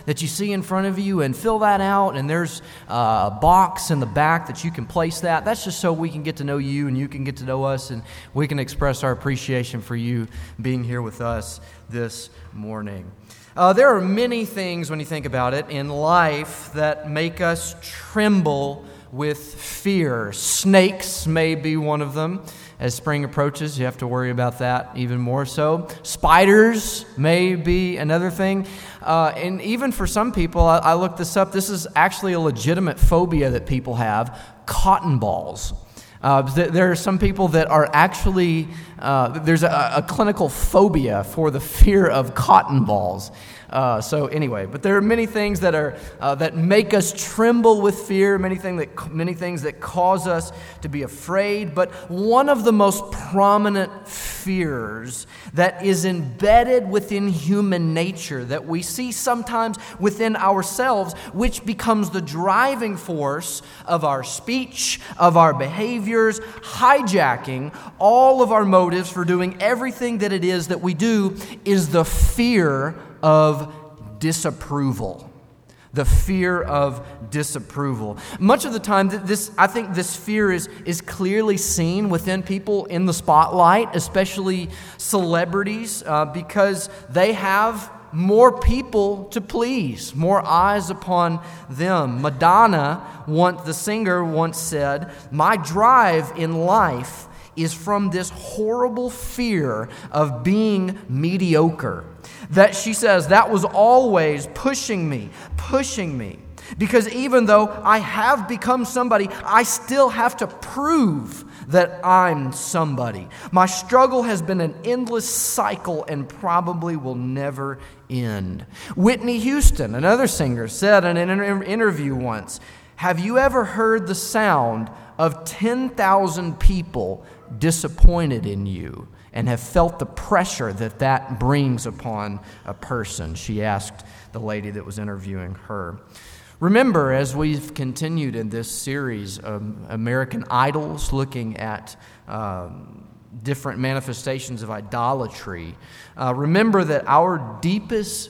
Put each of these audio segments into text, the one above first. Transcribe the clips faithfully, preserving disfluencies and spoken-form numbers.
that you see in front of you and fill that out, and there's uh, a box in the back that you can place that. That's just so we can get to know you and you can get to know us, and we can express our appreciation for you being here with us this morning. Uh, there are many things, when you think about it, in life that make us tremble with fear. Snakes may be one of them. As spring approaches, you have to worry about that even more so. Spiders may be another thing. Uh, and even for some people, I, I looked this up, this is actually a legitimate phobia that people have, cotton balls. Uh, there are some people that are actually, uh, there's a, a clinical phobia for the fear of cotton balls. Uh, so anyway, but there are many things that are uh, that make us tremble with fear, many things that many things that cause us to be afraid. But one of the most prominent fears that is embedded within human nature, that we see sometimes within ourselves, which becomes the driving force of our speech, of our behaviors, hijacking all of our motives for doing everything that it is that we do, is the fear of disapproval. The fear of disapproval. Much of the time, this I think this fear is, is clearly seen within people in the spotlight, especially celebrities, uh, because they have more people to please, more eyes upon them. Madonna, once, the singer, once said, "My drive in life is from this horrible fear of being mediocre." That she says, that was always pushing me, pushing me. Because even though I have become somebody, I still have to prove that I'm somebody. My struggle has been an endless cycle and probably will never end. Whitney Houston, another singer, said in an interview once, "Have you ever heard the sound of ten thousand people disappointed in you and have felt the pressure that that brings upon a person?" She asked the lady that was interviewing her. Remember, as we've continued in this series of American Idols, looking at um, different manifestations of idolatry, uh, remember that our deepest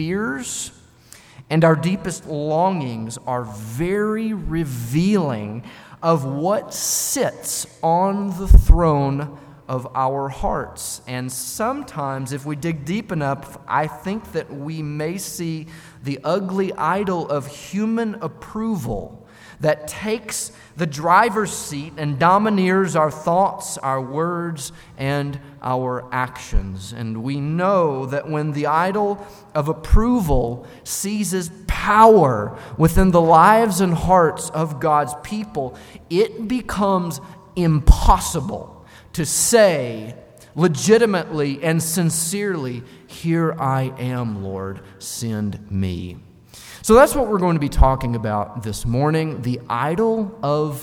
fears and our deepest longings are very revealing of what sits on the throne of our hearts. And sometimes, if we dig deep enough, I think that we may see the ugly idol of human approval that takes the driver's seat and domineers our thoughts, our words, and our actions. And we know that when the idol of approval seizes power within the lives and hearts of God's people, it becomes impossible to say legitimately and sincerely, "Here I am, Lord, send me." So that's what we're going to be talking about this morning, the idol of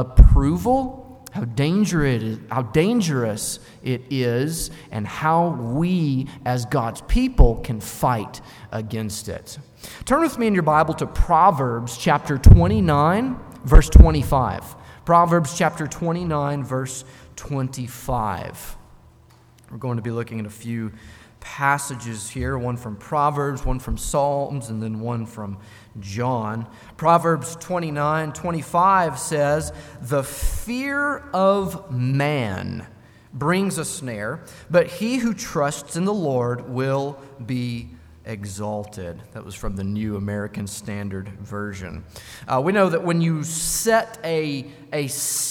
approval, how dangerous it is, how dangerous it is, and how we as God's people can fight against it. Turn with me in your Bible to Proverbs chapter twenty-nine, verse twenty-five. Proverbs chapter twenty-nine, verse twenty-five. We're going to be looking at a few passages here, one from Proverbs, one from Psalms, and then one from John. Proverbs twenty-nine, twenty-five says, "The fear of man brings a snare, but he who trusts in the Lord will be exalted." That was from the New American Standard Version. Uh, we know that when you set a, a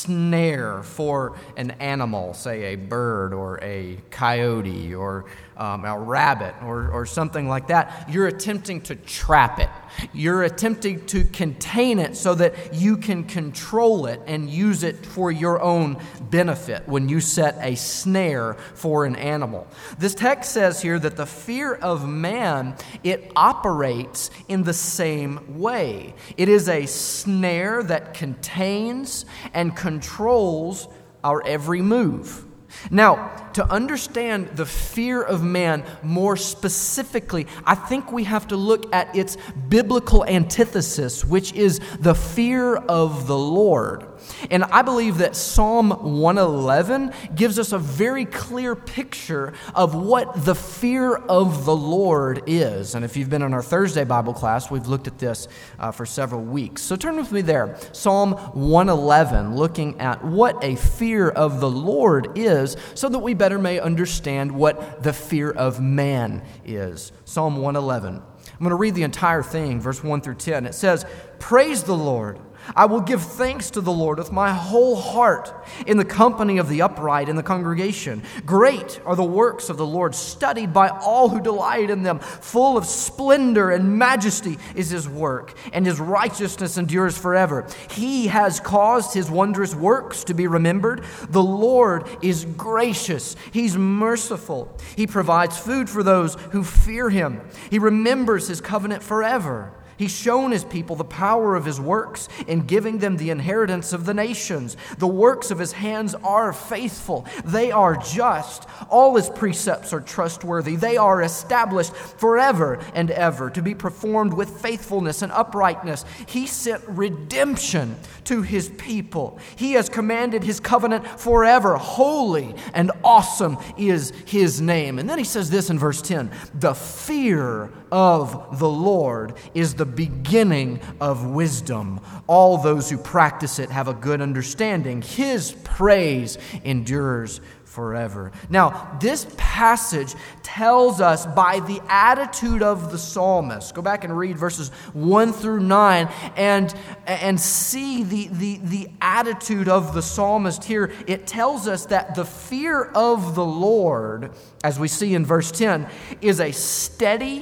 snare for an animal, say a bird or a coyote or um, a rabbit or, or something like that, you're attempting to trap it. You're attempting to contain it so that you can control it and use it for your own benefit when you set a snare for an animal. This text says here that the fear of man, it operates in the same way. It is a snare that contains and controls our every move. Now, to understand the fear of man more specifically, I think we have to look at its biblical antithesis, which is the fear of the Lord. And I believe that Psalm one eleven gives us a very clear picture of what the fear of the Lord is. And if you've been in our Thursday Bible class, we've looked at this uh, for several weeks. So turn with me there. Psalm one eleven, looking at what a fear of the Lord is, so that we better may understand what the fear of man is. Psalm one eleven. I'm going to read the entire thing, verse one through ten. It says, "Praise the Lord. I will give thanks to the Lord with my whole heart in the company of the upright in the congregation. Great are the works of the Lord, studied by all who delight in them. Full of splendor and majesty is his work, and his righteousness endures forever. He has caused his wondrous works to be remembered. The Lord is gracious. He's merciful. He provides food for those who fear him. He remembers his covenant forever. He's shown his people the power of his works in giving them the inheritance of the nations. The works of his hands are faithful. They are just. All his precepts are trustworthy. They are established forever and ever to be performed with faithfulness and uprightness. He sent redemption to his people. He has commanded his covenant forever. Holy and awesome is his name." And then he says this in verse ten, "The fear of the Lord is the beginning of wisdom. All those who practice it have a good understanding. His praise endures forever." Now, this passage tells us by the attitude of the psalmist. Go back and read verses one through nine and, and see the, the, the attitude of the psalmist here. It tells us that the fear of the Lord, as we see in verse ten, is a steady,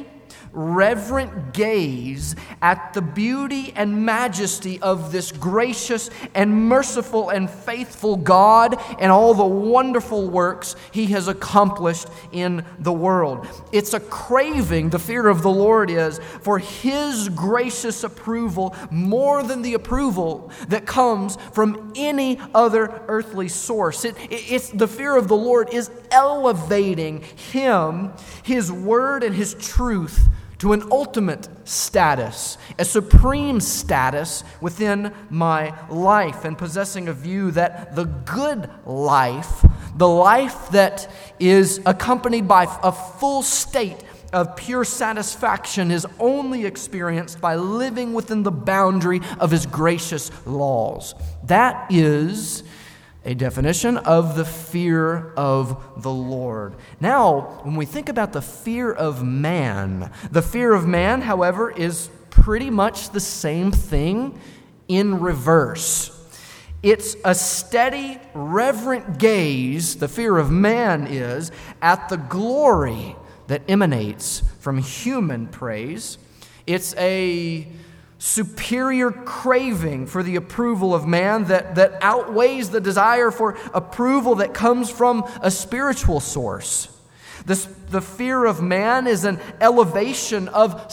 reverent gaze at the beauty and majesty of this gracious and merciful and faithful God and all the wonderful works he has accomplished in the world. It's a craving, the fear of the Lord is, for his gracious approval more than the approval that comes from any other earthly source. It, it, it's the fear of the Lord is elevating him, his word and his truth to an ultimate status, a supreme status within my life, and possessing a view that the good life, the life that is accompanied by a full state of pure satisfaction, is only experienced by living within the boundary of his gracious laws. That is a definition of the fear of the Lord. Now, when we think about the fear of man, the fear of man, however, is pretty much the same thing in reverse. It's a steady, reverent gaze, the fear of man is, at the glory that emanates from human praise. It's a superior craving for the approval of man that, that outweighs the desire for approval that comes from a spiritual source. This, the fear of man is an elevation of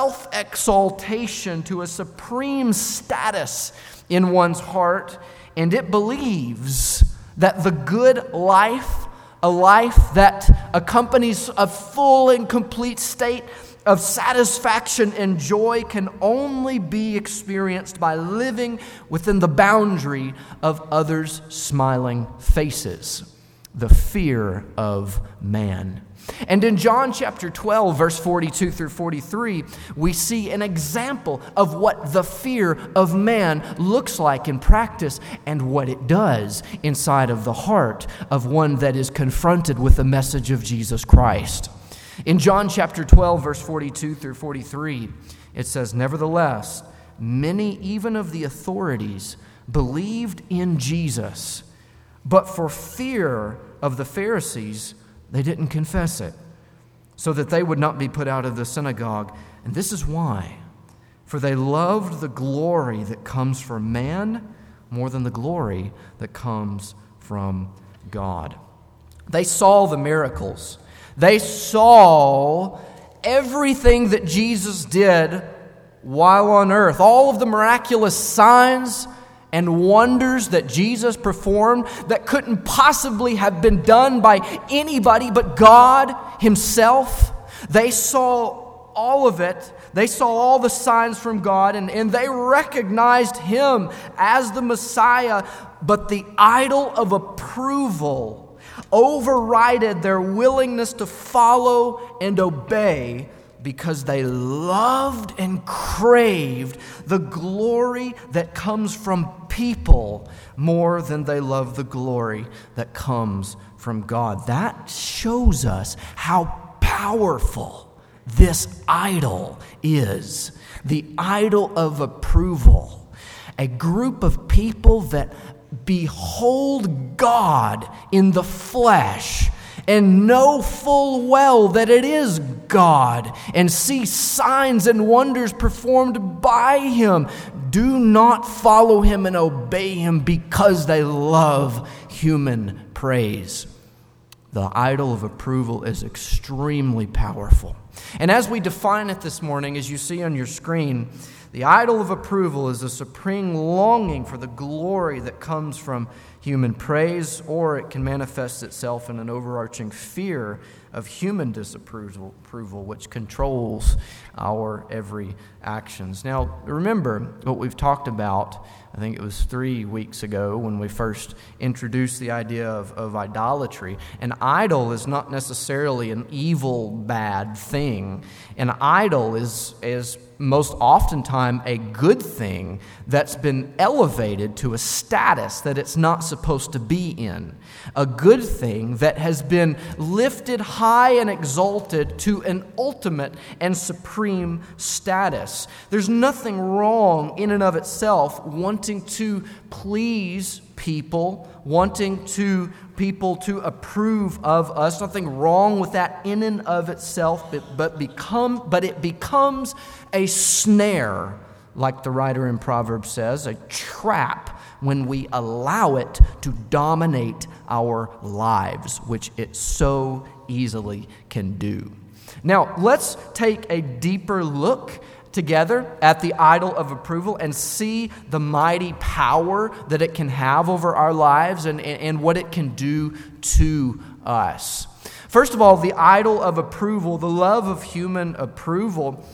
self-exaltation to a supreme status in one's heart, and it believes that the good life, a life that accompanies a full and complete state of satisfaction and joy, can only be experienced by living within the boundary of others' smiling faces. The fear of man. And in John chapter twelve, verse forty-two through forty-three, we see an example of what the fear of man looks like in practice and what it does inside of the heart of one that is confronted with the message of Jesus Christ. In John chapter twelve, verse forty-two through forty-three, it says, "Nevertheless, many even of the authorities believed in Jesus, but for fear of the Pharisees, they didn't confess it, so that they would not be put out of the synagogue. And this is why. For they loved the glory that comes from man more than the glory that comes from God." They saw the miracles. They saw everything that Jesus did while on earth. All of the miraculous signs and wonders that Jesus performed that couldn't possibly have been done by anybody but God himself. They saw all of it They saw all the signs from God, and, and they recognized him as the Messiah, but the idol of approval overrided their willingness to follow and obey because they loved and craved the glory that comes from people more than they love the glory that comes from God. That shows us how powerful this idol is. The idol of approval. A group of people that behold God in the flesh and know full well that it is God, and see signs and wonders performed by him, do not follow him and obey him because they love human praise. The idol of approval is extremely powerful. And as we define it this morning, as you see on your screen, the idol of approval is a supreme longing for the glory that comes from human praise, or it can manifest itself in an overarching fear of human disapproval, approval, which controls our every actions. Now, remember what we've talked about. I think it was three weeks ago when we first introduced the idea of, of idolatry. An idol is not necessarily an evil, bad thing. An idol is, is most oftentimes a good thing that's been elevated to a status that it's not supposed to be in. A good thing that has been lifted high and exalted to an ultimate and supreme status. There's nothing wrong in and of itself wanting to please people, wanting to people to approve of us. Nothing wrong with that in and of itself, but, but become but it becomes a snare, like the writer in Proverbs says, a trap when we allow it to dominate our lives, which it so easily can do. Now, let's take a deeper look together at the idol of approval and see the mighty power that it can have over our lives and, and what it can do to us. First of all, the idol of approval, the love of human approval,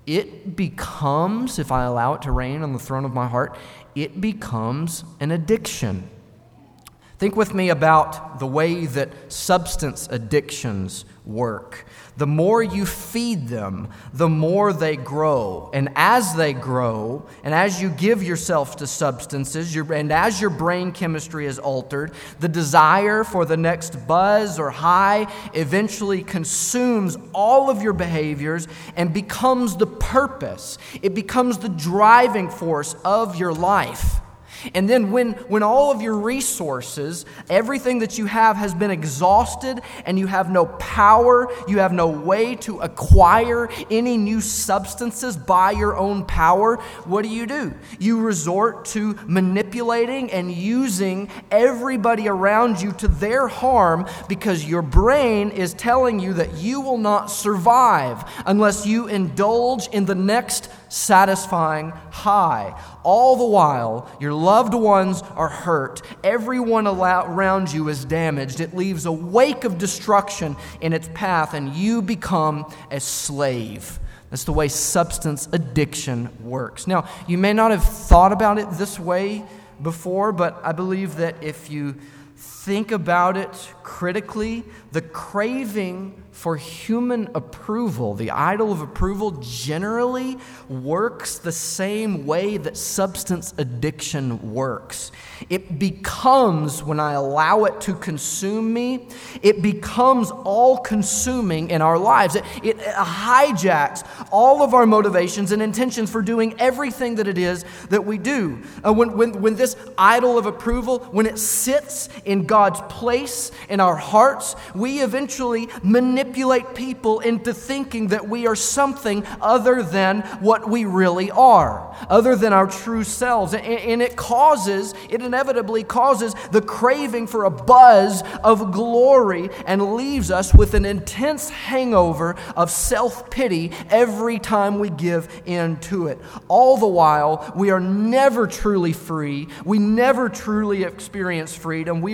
it becomes, if I allow it to reign on the throne of my heart, it becomes an addiction. Think with me about the way that substance addictions work. The more you feed them, the more they grow. And as they grow, and as you give yourself to substances, your, and as your brain chemistry is altered, the desire for the next buzz or high eventually consumes all of your behaviors and becomes the purpose. It becomes the driving force of your life. And then when, when all of your resources, everything that you have has been exhausted and you have no power, you have no way to acquire any new substances by your own power, what do you do? You resort to manipulating and using everybody around you to their harm because your brain is telling you that you will not survive unless you indulge in the next satisfying high. All the while, your loved ones are hurt. Everyone around you is damaged. It leaves a wake of destruction in its path, and you become a slave. That's the way substance addiction works. Now, you may not have thought about it this way before, but I believe that if you think about it critically, the craving for human approval, the idol of approval, generally works the same way that substance addiction works. It becomes, when I allow it to consume me, it becomes all-consuming in our lives. It, it hijacks all of our motivations and intentions for doing everything that it is that we do. Uh, when, when, when this idol of approval, when it sits in God's place in our hearts, we eventually manipulate people into thinking that we are something other than what we really are, other than our true selves. And, and it causes, it inevitably causes the craving for a buzz of glory and leaves us with an intense hangover of self-pity every time we give in to it. All the while, we are never truly free. We never truly experience freedom. We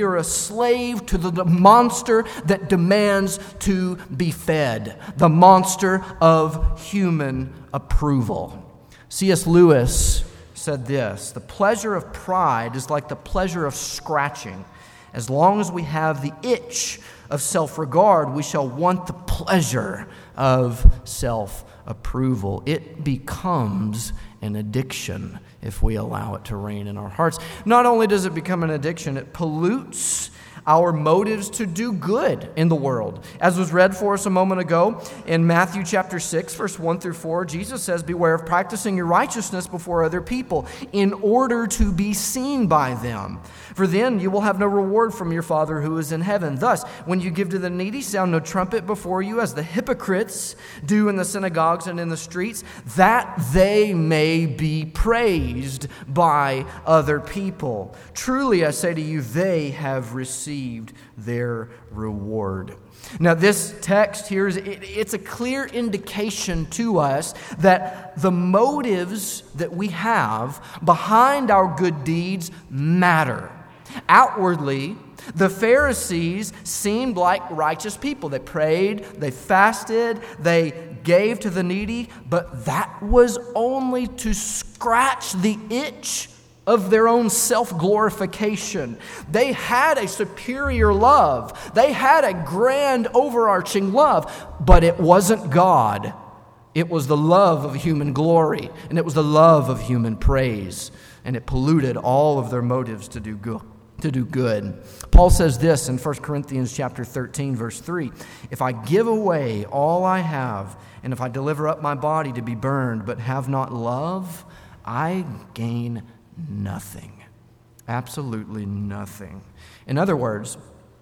we are a slave to the, the monster that demands to be fed, the monster of human approval. C S Lewis said this: the pleasure of pride is like the pleasure of scratching. As long as we have the itch of self-regard, we shall want the pleasure of self-approval. It becomes an addiction if we allow it to reign in our hearts. Not only does it become an addiction, it pollutes our motives to do good in the world. As was read for us a moment ago in Matthew chapter six, verse one through four, Jesus says, "Beware of practicing your righteousness before other people in order to be seen by them. For then you will have no reward from your Father who is in heaven. Thus, when you give to the needy, sound no trumpet before you, as the hypocrites do in the synagogues and in the streets, that they may be praised by other people. Truly, I say to you, they have received their reward." Now, this text here, is it, it's a clear indication to us that the motives that we have behind our good deeds matter. Outwardly, the Pharisees seemed like righteous people. They prayed, they fasted, they gave to the needy, but that was only to scratch the itch of their own self-glorification. They had a superior love. They had a grand overarching love, but it wasn't God. It was the love of human glory, and it was the love of human praise, and it polluted all of their motives to do good. To do good. Paul says this in First Corinthians chapter thirteen, verse three, "If I give away all I have, and if I deliver up my body to be burned, but have not love, I gain nothing." Absolutely nothing. In other words,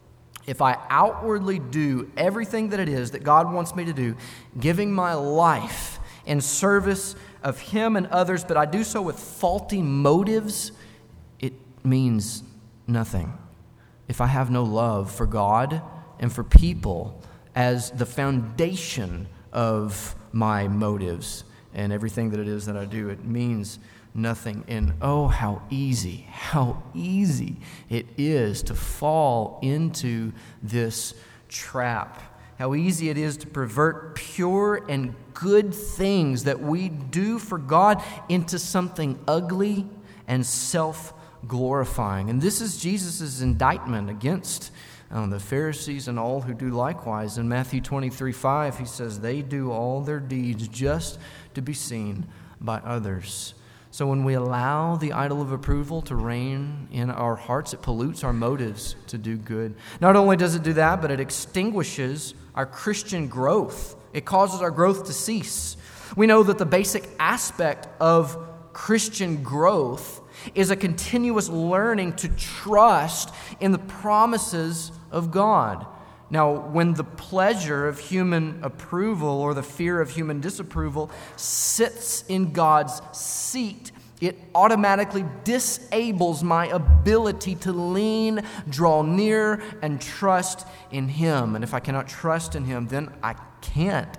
if I outwardly do everything that it is that God wants me to do, giving my life in service of Him and others, but I do so with faulty motives, it means nothing. If I have no love for God and for people as the foundation of my motives and everything that it is that I do, it means nothing. And oh, how easy, how easy it is to fall into this trap. How easy it is to pervert pure and good things that we do for God into something ugly and self-glorifying. And this is Jesus' indictment against um, the Pharisees and all who do likewise. In Matthew twenty-three five, he says, they do all their deeds just to be seen by others. So when we allow the idol of approval to reign in our hearts, it pollutes our motives to do good. Not only does it do that, but it extinguishes our Christian growth. It causes our growth to cease. We know that the basic aspect of Christian growth is a continuous learning to trust in the promises of God. Now, when the pleasure of human approval or the fear of human disapproval sits in God's seat, it automatically disables my ability to lean, draw near, and trust in Him. And if I cannot trust in Him, then I can't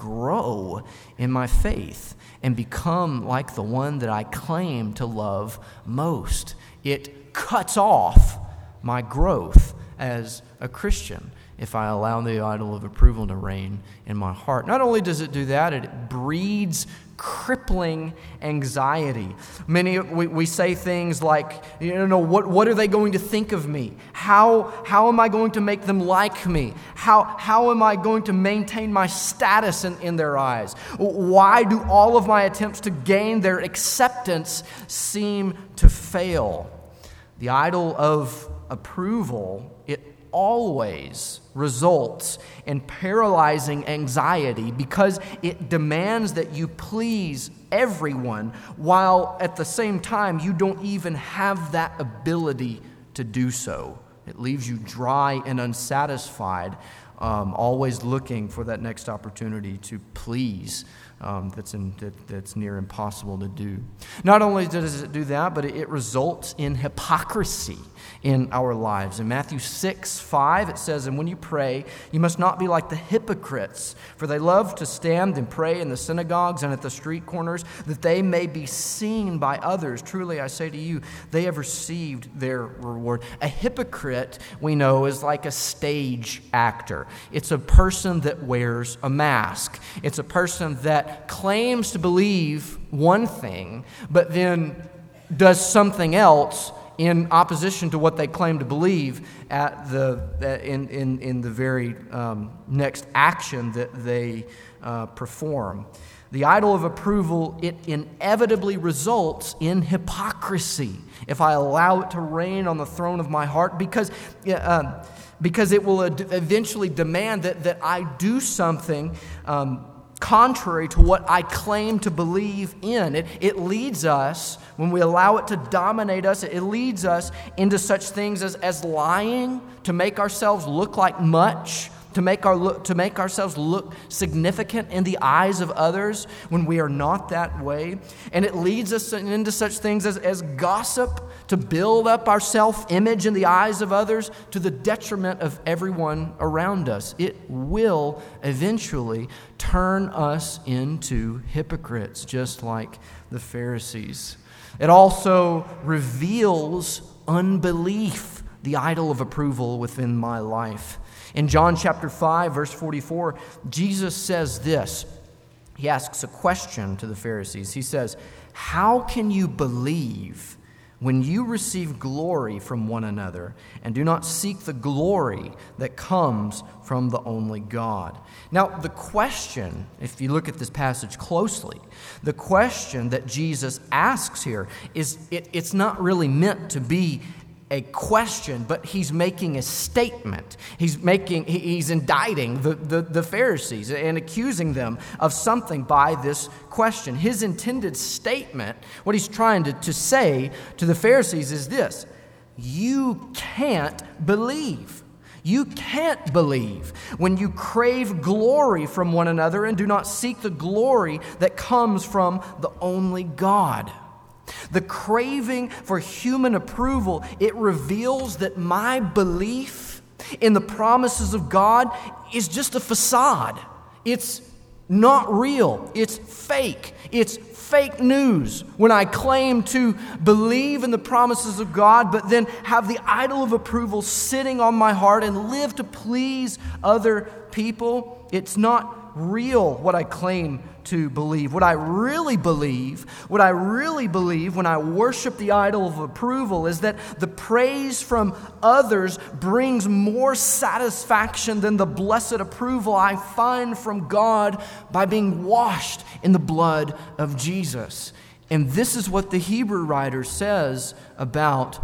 grow in my faith and become like the one that I claim to love most. It cuts off my growth as a Christian if I allow the idol of approval to reign in my heart. Not only does it do that, it breeds crippling anxiety. Many we, we say things like, you know, what what are they going to think of me? How how am I going to make them like me? How how am I going to maintain my status in, in their eyes? Why do all of my attempts to gain their acceptance seem to fail? The idol of approval, it always results in paralyzing anxiety because it demands that you please everyone while at the same time you don't even have that ability to do so. It leaves you dry and unsatisfied, um, always looking for that next opportunity to please um, that's, in, that, that's near impossible to do. Not only does it do that, but it, it results in hypocrisy in our lives. In Matthew six five, it says, "And when you pray, you must not be like the hypocrites, for they love to stand and pray in the synagogues and at the street corners, that they may be seen by others. Truly, I say to you, they have received their reward." A hypocrite, we know, is like a stage actor. It's a person that wears a mask. It's a person that claims to believe one thing, but then does something else in opposition to what they claim to believe at the in in, in the very um, next action that they uh, perform. The idol of approval, it inevitably results in hypocrisy if I allow it to reign on the throne of my heart, because uh, because it will eventually demand that that I do something Um, contrary to what I claim to believe in. It, it leads us, when we allow it to dominate us, it leads us into such things as, as lying to make ourselves look like much, to make our look, to make ourselves look significant in the eyes of others when we are not that way. And it leads us into such things as, as gossip, to build up our self-image in the eyes of others to the detriment of everyone around us. It will eventually turn us into hypocrites, just like the Pharisees. It also reveals unbelief, the idol of approval within my life. In John chapter five, verse forty-four, Jesus says this. He asks a question to the Pharisees. He says, "How can you believe when you receive glory from one another and do not seek the glory that comes from the only God?" Now, the question, if you look at this passage closely, the question that Jesus asks here is, it, it's not really meant to be a question, but he's making a statement. He's making, he's indicting the, the, the Pharisees and accusing them of something by this question. His intended statement, what he's trying to, to say to the Pharisees is this: you can't believe. You can't believe when you crave glory from one another and do not seek the glory that comes from the only God. The craving for human approval, it reveals that my belief in the promises of God is just a facade. It's not real. It's fake. It's fake news when I claim to believe in the promises of God, but then have the idol of approval sitting on my heart and live to please other people. It's not real what I claim to believe. What I really believe, what I really believe when I worship the idol of approval is that the praise from others brings more satisfaction than the blessed approval I find from God by being washed in the blood of Jesus. And this is what the Hebrew writer says about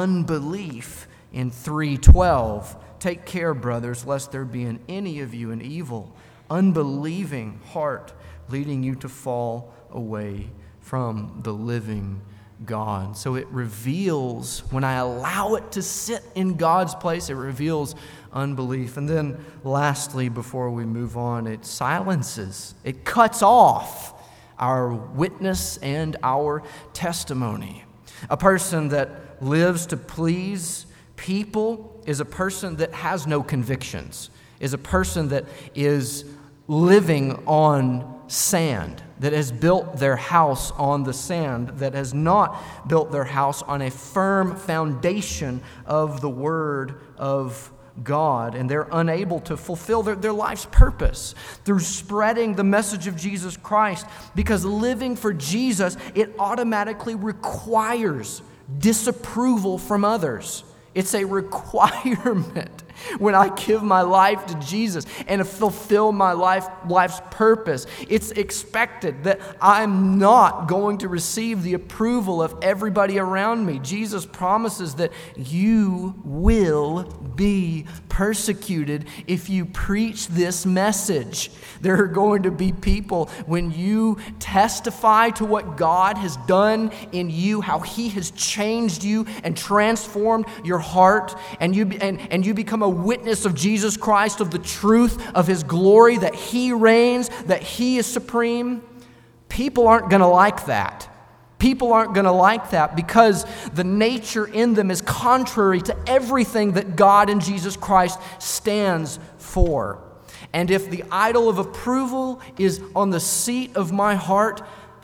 unbelief in three twelve. "Take care, brothers, lest there be in any of you an evil, unbelieving heart, leading you to fall away from the living God." So it reveals, when I allow it to sit in God's place, it reveals unbelief. And then lastly, before we move on, it silences, it cuts off our witness and our testimony. A person that lives to please people is a person that has no convictions, is a person that is living on sand, that has built their house on the sand, that has not built their house on a firm foundation of the Word of God, and they're unable to fulfill their, their life's purpose through spreading the message of Jesus Christ, because living for Jesus, it automatically requires disapproval from others. It's a requirement when I give my life to Jesus and fulfill my life, life's purpose. It's expected that I'm not going to receive the approval of everybody around me. Jesus promises that you will be persecuted if you preach this message. There are going to be people, when you testify to what God has done in you, how He has changed you and transformed your heart, and you and, and you become a witness of Jesus Christ, of the truth of His glory, that He reigns, that He is supreme, people aren't going to like that. People aren't going to like that because the nature in them is contrary to everything that God and Jesus Christ stands for. And if the idol of approval is on the seat of my heart,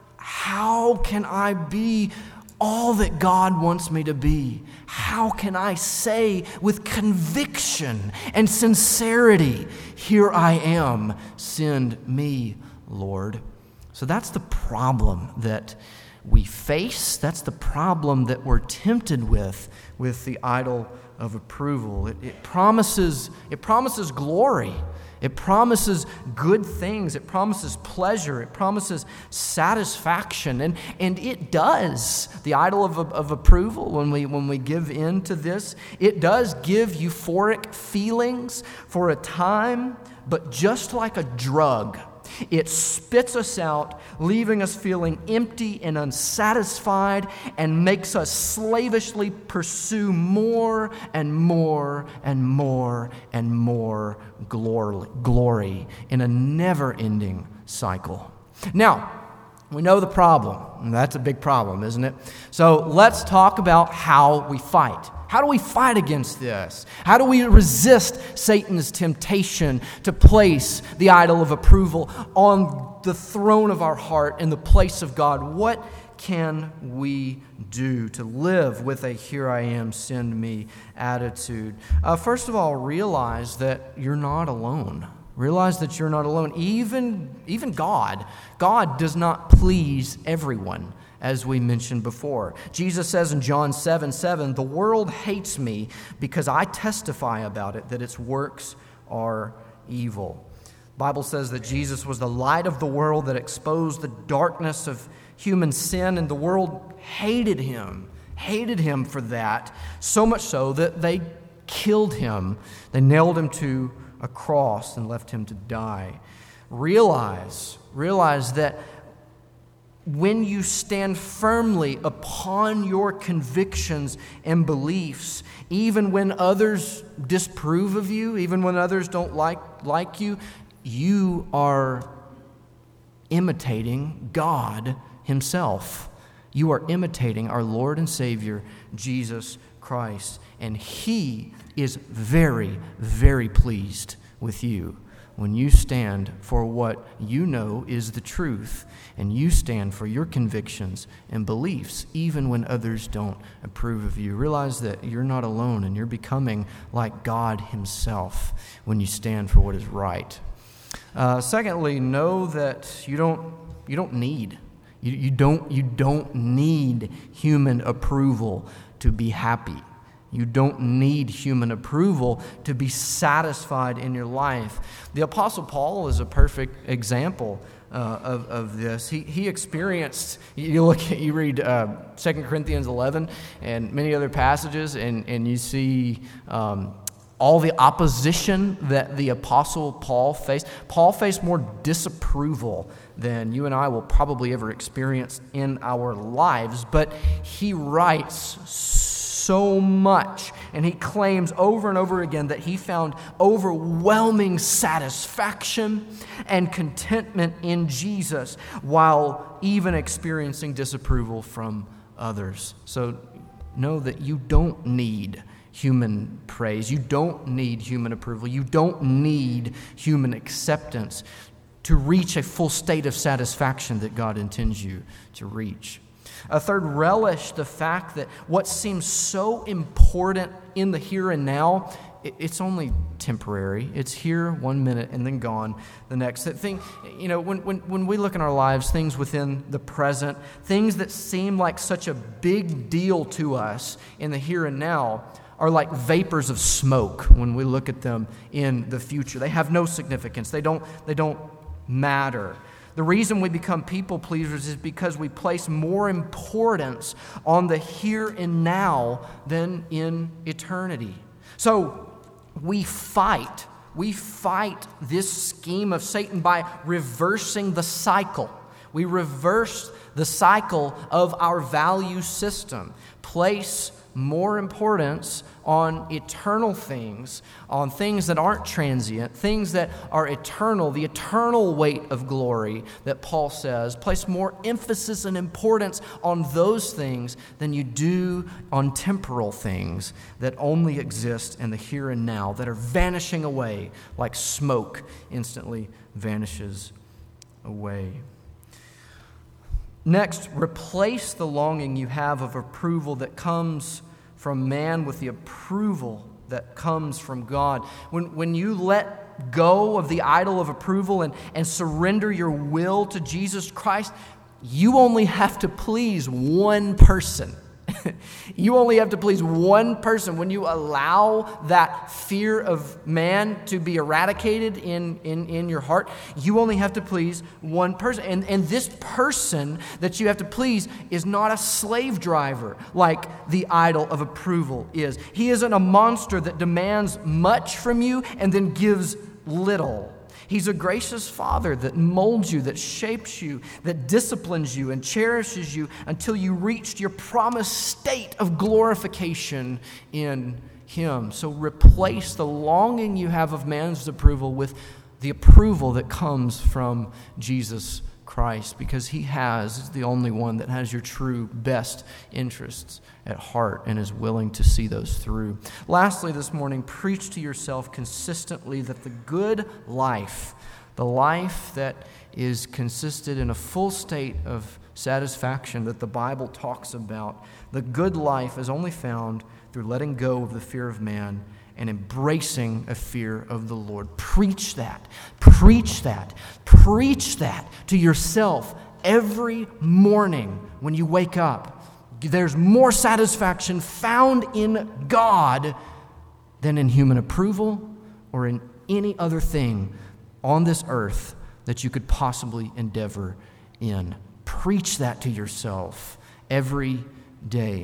how can I be all that God wants me to be? How can I say with conviction and sincerity, "Here I am, send me, Lord"? So that's the problem that we face. That's the problem that we're tempted with, with the idol of approval. It, it promises, it promises glory. It promises good things. It promises pleasure. It promises satisfaction. And, and it does. The idol of, of approval, when we, when we give in to this, it does give euphoric feelings for a time, but just like a drug, it spits us out, leaving us feeling empty and unsatisfied, and makes us slavishly pursue more and more and more and more glory, glory in a never-ending cycle. Now, we know the problem, and that's a big problem, isn't it? So let's talk about how we fight. How do we fight against this? How do we resist Satan's temptation to place the idol of approval on the throne of our heart in the place of God? What can we do to live with a "here I am, send me" attitude? Uh, first of all, realize that you're not alone. Realize that you're not alone. Even, even God, God does not please everyone, as we mentioned before. Jesus says in John seven seven, "The world hates me because I testify about it, that its works are evil." The Bible says that Jesus was the light of the world that exposed the darkness of human sin, and the world hated him, hated him for that, so much so that they killed him. They nailed him to a cross and left him to die. Realize, realize that when you stand firmly upon your convictions and beliefs, even when others disapprove of you, even when others don't like, like you, you are imitating God Himself. You are imitating our Lord and Savior, Jesus Christ. And He is very, very pleased with you when you stand for what you know is the truth, and you stand for your convictions and beliefs, even when others don't approve of you. Realize that you're not alone, and you're becoming like God Himself when you stand for what is right. Uh, secondly, know that you don't you don't need you, you don't you don't need human approval to be happy. You don't need human approval to be satisfied in your life. The Apostle Paul is a perfect example uh, of, of this. He he experienced, you look at, you read uh, Second Corinthians eleven and many other passages, and, and you see um, all the opposition that the Apostle Paul faced. Paul faced more disapproval than you and I will probably ever experience in our lives, but he writes so much, and he claims over and over again that he found overwhelming satisfaction and contentment in Jesus while even experiencing disapproval from others. So know that you don't need human praise. You don't need human approval. You don't need human acceptance to reach a full state of satisfaction that God intends you to reach. A third, relish the fact that what seems so important in the here and now, it's only temporary. It's here one minute and then gone the next. That thing, you know, when, when, when we look in our lives, things within the present, things that seem like such a big deal to us in the here and now are like vapors of smoke when we look at them in the future. They have no significance. They don't, they don't matter. The reason we become people pleasers is because we place more importance on the here and now than in eternity. So we fight. We fight this scheme of Satan by reversing the cycle. We reverse the cycle of our value system. Place more importance on eternal things, on things that aren't transient, things that are eternal, the eternal weight of glory that Paul says. Place more emphasis and importance on those things than you do on temporal things that only exist in the here and now, that are vanishing away like smoke instantly vanishes away. Next, replace the longing you have of approval that comes from man with the approval that comes from God. When, when you let go of the idol of approval and, and surrender your will to Jesus Christ, you only have to please one person. You only have to please one person. When you allow that fear of man to be eradicated in, in, in your heart, you only have to please one person. And, and this person that you have to please is not a slave driver like the idol of approval is. He isn't a monster that demands much from you and then gives little. He's a gracious Father that molds you, that shapes you, that disciplines you and cherishes you until you reached your promised state of glorification in Him. So replace the longing you have of man's approval with the approval that comes from Jesus Christ, because He has is the only one that has your true best interests at heart and is willing to see those through. Lastly, this morning, preach to yourself consistently that the good life, the life that is consisted in a full state of satisfaction that the Bible talks about, the good life is only found through letting go of the fear of man and embracing a fear of the Lord. Preach that. Preach that. Preach that to yourself every morning when you wake up. There's more satisfaction found in God than in human approval or in any other thing on this earth that you could possibly endeavor in. Preach that to yourself every day.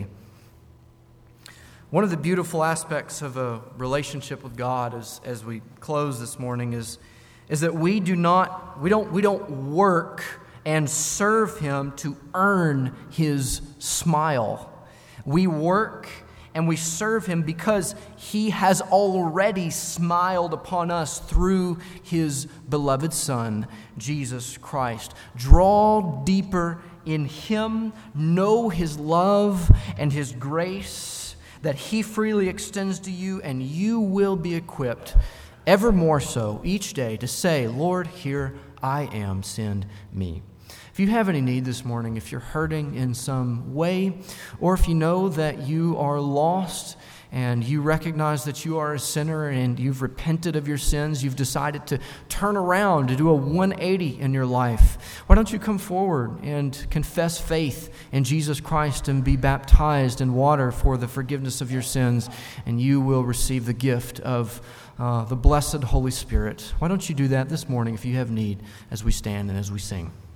One of the beautiful aspects of a relationship with God, as, as we close this morning, is, is that we do not we don't we don't work and serve Him to earn His smile. We work and we serve Him because He has already smiled upon us through His beloved Son, Jesus Christ. Draw deeper in Him, know His love and His grace that He freely extends to you, and you will be equipped ever more so each day to say, Lord, here I am, send me. If you have any need this morning, if you're hurting in some way, or if you know that you are lost and you recognize that you are a sinner and you've repented of your sins, you've decided to turn around, to do a one eighty in your life, why don't you come forward and confess faith in Jesus Christ and be baptized in water for the forgiveness of your sins, and you will receive the gift of uh, the blessed Holy Spirit. Why don't you do that this morning if you have need as we stand and as we sing.